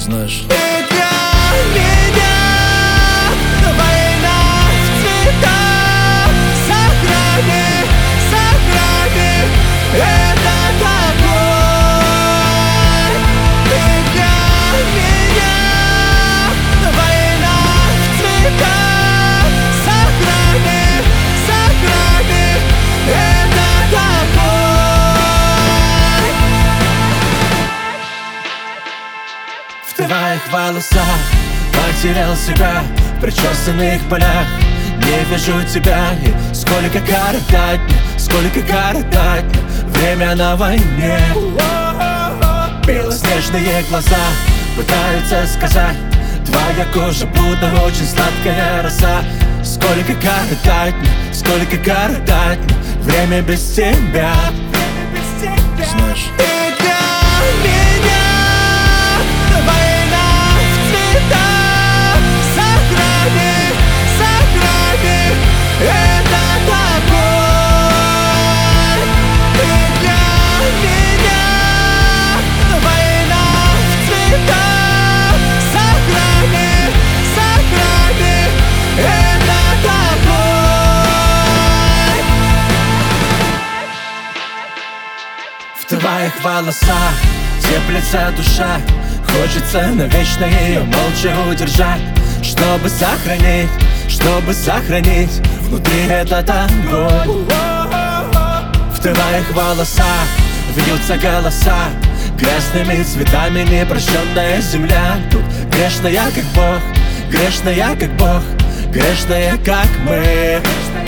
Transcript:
знаешь. И для меня война в цветах. Сохрани, сохрани этот огонь. И для меня война в цветах. Сохрани, сохрани этот огонь. В твоих волосах потерял себя, в причесанных полях не вижу тебя. И сколько коротать мне, сколько коротать мне время на войне. Белоснежные глаза пытаются сказать, твоя кожа будто очень сладкая роса. Сколько коротать мне, сколько коротать мне время без тебя. Знаешь. И для меня война в цветах. Сохрани, сохрани этот огонь. И для меня война в цветах. Сохрани, сохрани этот огонь. В твоих волосах теплится душа, хочется навечно ее молча удержать, чтобы сохранить внутри этот огонь. В твоих волосах вьются голоса, красными цветами непрощенная земля. Тут грешная, как Бог, грешная, как Бог, грешная, как мы.